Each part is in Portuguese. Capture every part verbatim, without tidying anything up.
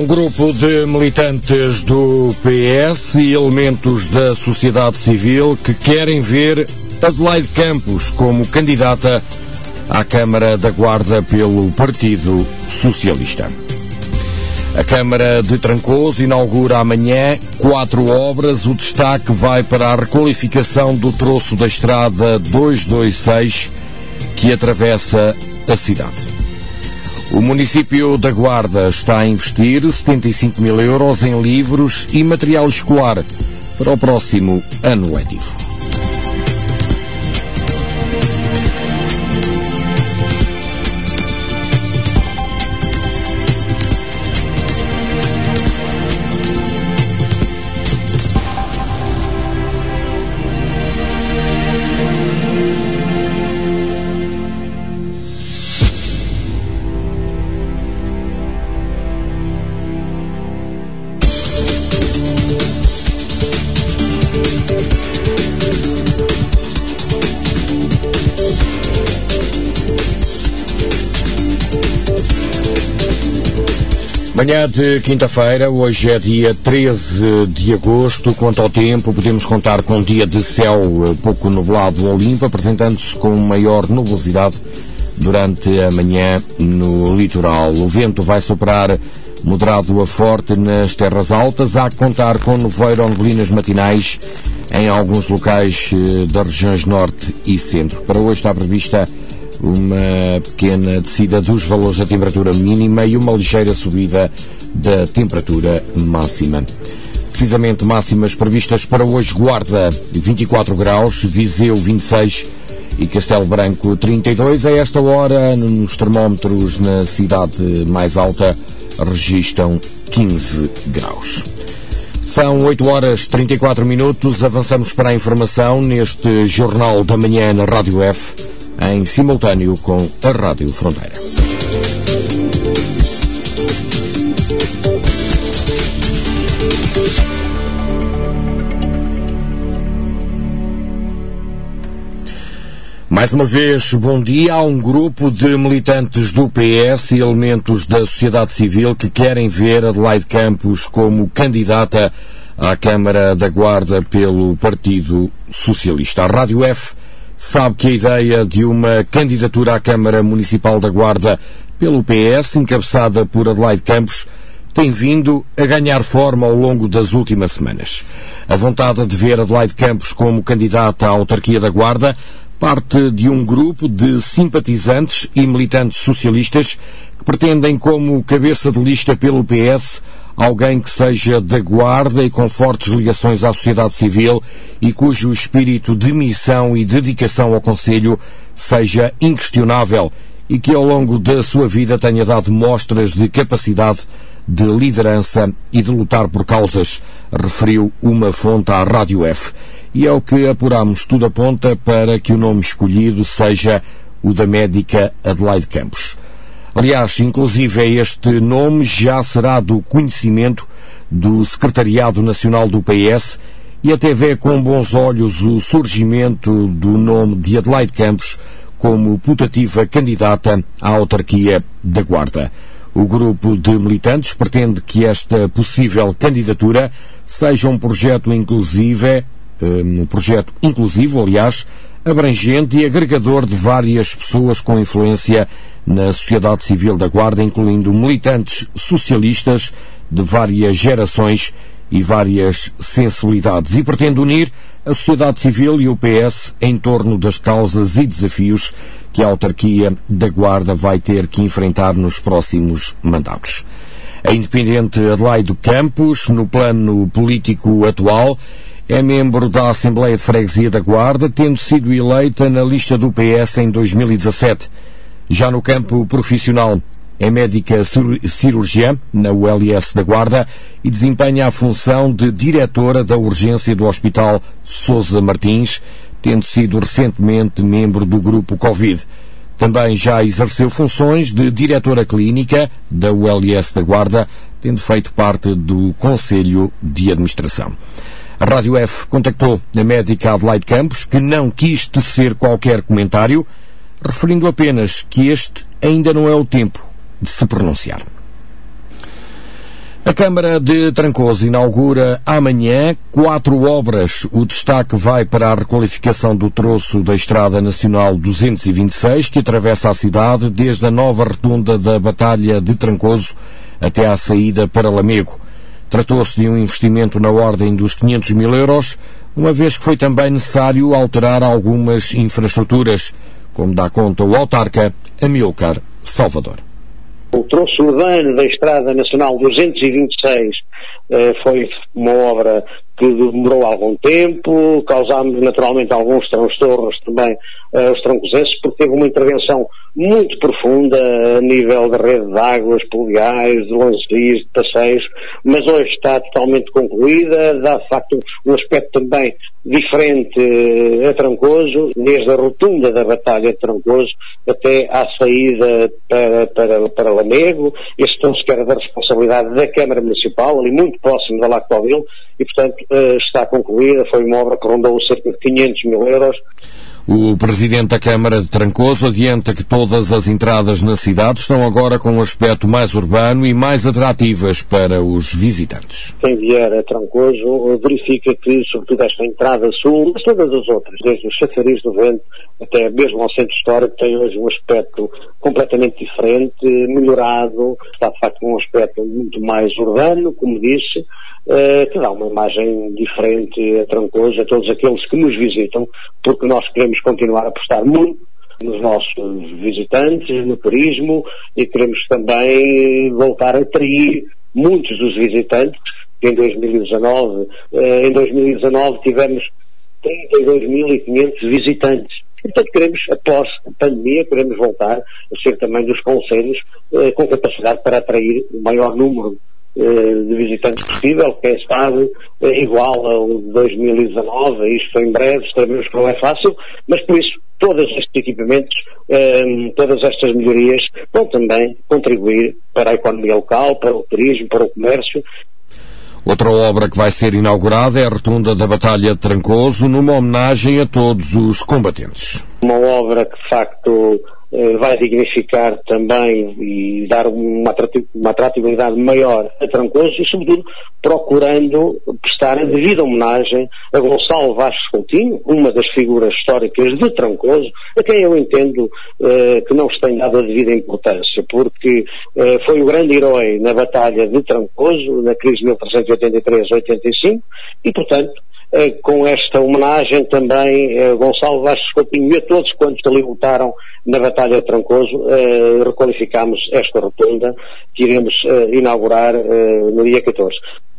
grupo de militantes do P S e elementos da sociedade civil que querem ver Adelaide Campos como candidata à Câmara da Guarda pelo Partido Socialista. A Câmara de Trancoso inaugura amanhã quatro obras. O destaque vai para a requalificação do troço da estrada duzentos e vinte e seis que atravessa a cidade. O município da Guarda está a investir setenta e cinco mil euros em livros e material escolar para o próximo ano letivo. Manhã de quinta-feira, hoje é dia treze de agosto. Quanto ao tempo, podemos contar com um dia de céu pouco nublado ou limpo, apresentando-se com maior nubosidade durante a manhã no litoral. O vento vai soprar moderado a forte nas terras altas. Há que contar com nevoeiro ou neblinas matinais em alguns locais das regiões norte e centro. Para hoje está prevista uma pequena descida dos valores da temperatura mínima e uma ligeira subida da temperatura máxima. Precisamente máximas previstas para hoje: Guarda vinte e quatro graus, Viseu vinte e seis e Castelo Branco trinta e dois. A esta hora, nos termómetros na cidade mais alta, registram quinze graus. São oito horas e trinta e quatro minutos. Avançamos para a informação neste Jornal da Manhã na Rádio F, em simultâneo com a Rádio Fronteira. Mais uma vez, bom dia. Há um grupo de militantes do P S e elementos da sociedade civil que querem ver Adelaide Campos como candidata à Câmara da Guarda pelo Partido Socialista. A Rádio F sabe que a ideia de uma candidatura à Câmara Municipal da Guarda pelo P S, encabeçada por Adelaide Campos, tem vindo a ganhar forma ao longo das últimas semanas. A vontade de ver Adelaide Campos como candidata à autarquia da Guarda parte de um grupo de simpatizantes e militantes socialistas que pretendem como cabeça de lista pelo P S alguém que seja da Guarda e com fortes ligações à sociedade civil e cujo espírito de missão e dedicação ao Conselho seja inquestionável e que ao longo da sua vida tenha dado mostras de capacidade de liderança e de lutar por causas, referiu uma fonte à Rádio F. E é o que apuramos, tudo aponta para que o nome escolhido seja o da médica Adelaide Campos. Aliás, inclusive este nome já será do conhecimento do Secretariado Nacional do P S e até vê com bons olhos o surgimento do nome de Adelaide Campos como putativa candidata à autarquia da Guarda. O grupo de militantes pretende que esta possível candidatura seja um projeto inclusive, um projeto inclusivo, aliás, abrangente e agregador de várias pessoas com influência na sociedade civil da Guarda, incluindo militantes socialistas de várias gerações e várias sensibilidades, e pretende unir a sociedade civil e o P S em torno das causas e desafios que a autarquia da Guarda vai ter que enfrentar nos próximos mandatos. A independente Adelaide Campos, no plano político atual, é membro da Assembleia de Freguesia da Guarda, tendo sido eleita na lista do P S em dois mil e dezassete. Já no campo profissional, é médica cirurgiã na U L S da Guarda e desempenha a função de diretora da urgência do Hospital Sousa Martins, tendo sido recentemente membro do grupo Covid. Também já exerceu funções de diretora clínica da U L S da Guarda, tendo feito parte do Conselho de Administração. A Rádio F contactou a médica Adelaide Campos, que não quis tecer qualquer comentário, referindo apenas que este ainda não é o tempo de se pronunciar. A Câmara de Trancoso inaugura amanhã quatro obras. O destaque vai para a requalificação do troço da Estrada Nacional duzentos e vinte e seis, que atravessa a cidade desde a nova rotunda da Batalha de Trancoso até à saída para Lamego. Tratou-se de um investimento na ordem dos quinhentos mil euros, uma vez que foi também necessário alterar algumas infraestruturas, como dá conta o autarca Amílcar Salvador. O troço urbano da Estrada Nacional duzentos e vinte e seis eh, foi uma obra que demorou algum tempo, causámos naturalmente alguns transtornos também eh, aos trancosenses, porque teve uma intervenção muito profunda a nível da rede de águas pluviais, de lançarias, de passeios, mas hoje está totalmente concluída, dá de facto um aspecto também diferente eh, a Trancoso, desde a rotunda da Batalha de Trancoso até à saída para, para, para Lamego. Este troço que era da responsabilidade da Câmara Municipal, ali muito próximo da Lactoville, e portanto eh, está concluída, foi uma obra que rondou cerca de quinhentos mil euros. O Presidente da Câmara de Trancoso adianta que todas as entradas na cidade estão agora com um aspecto mais urbano e mais atrativas para os visitantes. Quem vier a Trancoso verifica que, sobretudo esta entrada sul, mas todas as outras, desde os Chafariz do Vento até mesmo ao centro histórico, tem hoje um aspecto completamente diferente, melhorado, está de facto com um aspecto muito mais urbano, como disse, Uh, que dá uma imagem diferente a Trancoso, a todos aqueles que nos visitam, porque nós queremos continuar a apostar muito nos nossos visitantes, no turismo, e queremos também voltar a atrair muitos dos visitantes, que em dois mil e dezanove, uh, em dois mil e dezanove tivemos trinta e dois mil e quinhentos visitantes. Portanto, queremos, após a pandemia, queremos voltar a ser também dos concelhos uh, com capacidade para atrair o maior número de visitantes possível, quem sabe, igual ao de dois mil e dezanove, isto em breve, sabemos que não é fácil, mas por isso todos estes equipamentos, todas estas melhorias vão também contribuir para a economia local, para o turismo, para o comércio. Outra obra que vai ser inaugurada é a rotunda da Batalha de Trancoso, numa homenagem a todos os combatentes. Uma obra que, de facto, vai dignificar também e dar uma atratividade maior a Trancoso e, sobretudo, procurando prestar a devida homenagem a Gonçalo Vasques Coutinho, uma das figuras históricas de Trancoso, a quem eu entendo eh, que não se tem dado a devida importância, porque eh, foi o grande herói na Batalha de Trancoso, na crise de mil trezentos e oitenta e três a oitenta e cinco, e, portanto, eh, com esta homenagem também a Gonçalo Vasques Coutinho e a todos quantos ali lutaram na Batalha de Trancoso, eh, requalificámos esta rotunda que iremos eh, inaugurar eh, no dia catorze.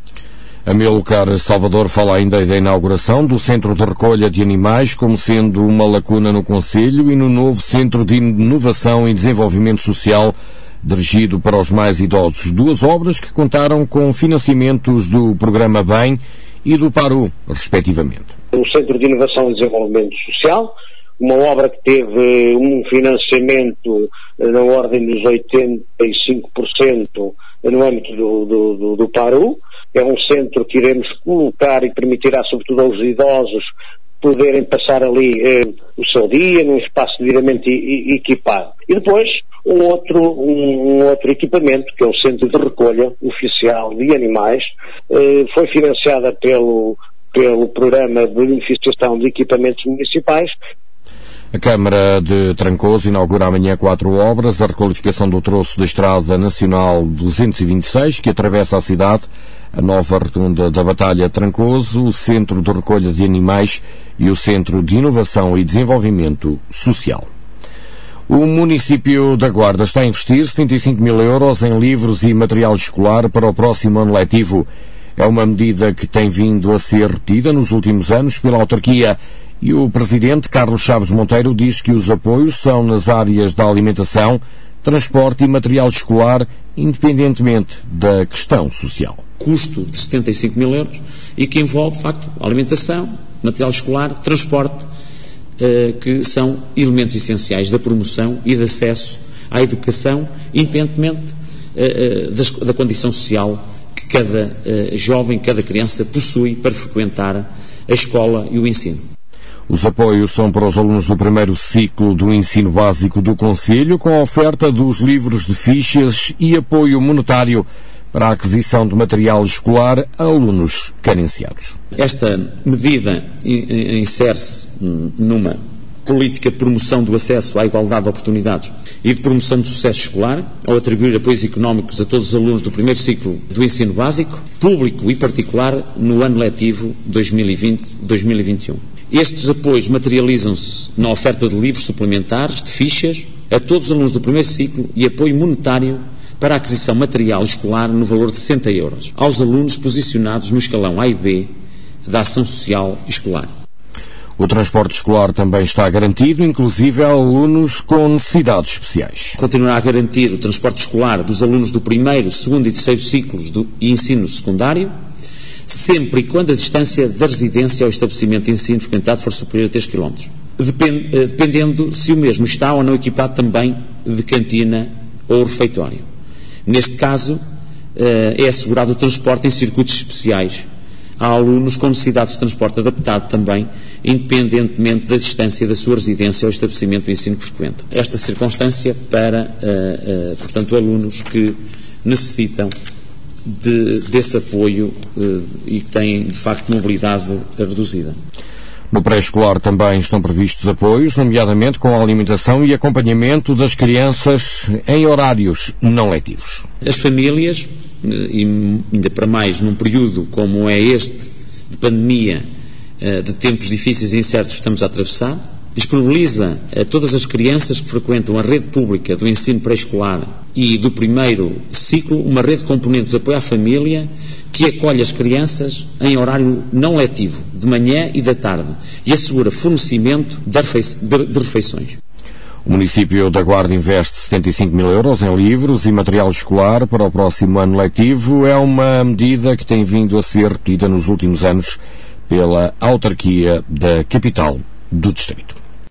Amílcar Salvador fala ainda da inauguração do Centro de Recolha de Animais como sendo uma lacuna no Concelho e no novo Centro de Inovação e Desenvolvimento Social dirigido para os mais idosos. Duas obras que contaram com financiamentos do Programa Bem e do Paru, respectivamente. O Centro de Inovação e Desenvolvimento Social, uma obra que teve um financiamento na ordem dos oitenta e cinco por cento no âmbito do, do, do, do Paru. É um centro que iremos colocar e permitirá, sobretudo aos idosos, poderem passar ali eh, o seu dia num espaço devidamente equipado. E depois um outro, um, um outro equipamento, que é o Centro de Recolha Oficial de Animais, eh, foi financiada pelo, pelo Programa de Beneficiação de Equipamentos Municipais. A Câmara de Trancoso inaugura amanhã quatro obras: a requalificação do troço da Estrada Nacional duzentos e vinte e seis, que atravessa a cidade, a nova rotunda da Batalha de Trancoso, o Centro de Recolha de Animais e o Centro de Inovação e Desenvolvimento Social. O município da Guarda está a investir setenta e cinco mil euros em livros e material escolar para o próximo ano letivo. É uma medida que tem vindo a ser repetida nos últimos anos pela autarquia. E o Presidente, Carlos Chaves Monteiro, diz que os apoios são nas áreas da alimentação, transporte e material escolar, independentemente da questão social. Custo de setenta e cinco mil euros e que envolve, de facto, alimentação, material escolar, transporte, eh, que são elementos essenciais da promoção e de acesso à educação, independentemente eh, das, da condição social que cada eh, jovem, cada criança possui para frequentar a escola e o ensino. Os apoios são para os alunos do primeiro ciclo do ensino básico do Concelho, com a oferta dos livros de fichas e apoio monetário para a aquisição de material escolar a alunos carenciados. Esta medida insere-se numa política de promoção do acesso à igualdade de oportunidades e de promoção do sucesso escolar, ao atribuir apoios económicos a todos os alunos do primeiro ciclo do ensino básico, público e particular, no ano letivo dois mil e vinte a dois mil e vinte e um. Estes apoios materializam-se na oferta de livros suplementares, de fichas, a todos os alunos do primeiro ciclo e apoio monetário para a aquisição material escolar no valor de sessenta euros, aos alunos posicionados no escalão A e B da ação social escolar. O transporte escolar também está garantido, inclusive a alunos com necessidades especiais. Continuará a garantir o transporte escolar dos alunos do primeiro, segundo e terceiro ciclos do ensino secundário, sempre e quando a distância da residência ao estabelecimento de ensino frequentado for superior a três quilómetros, Depend, dependendo se o mesmo está ou não equipado também de cantina ou refeitório. Neste caso, é assegurado o transporte em circuitos especiais a alunos com necessidades de transporte adaptado também, independentemente da distância da sua residência ao estabelecimento do ensino que frequenta. Esta circunstância para, uh, uh, portanto, alunos que necessitam de, desse apoio uh, e que têm, de facto, mobilidade reduzida. No pré-escolar também estão previstos apoios, nomeadamente com a alimentação e acompanhamento das crianças em horários não letivos. As famílias, e ainda para mais num período como é este, de pandemia, de tempos difíceis e incertos que estamos a atravessar, disponibiliza a todas as crianças que frequentam a rede pública do ensino pré-escolar e do primeiro ciclo uma rede de componentes de apoio à família que acolhe as crianças em horário não letivo, de manhã e da tarde, e assegura fornecimento de, refeiç- de, de refeições. O município da Guarda investe setenta e cinco mil euros em livros e material escolar para o próximo ano letivo. É uma medida que tem vindo a ser retida nos últimos anos pela autarquia da capital do distrito.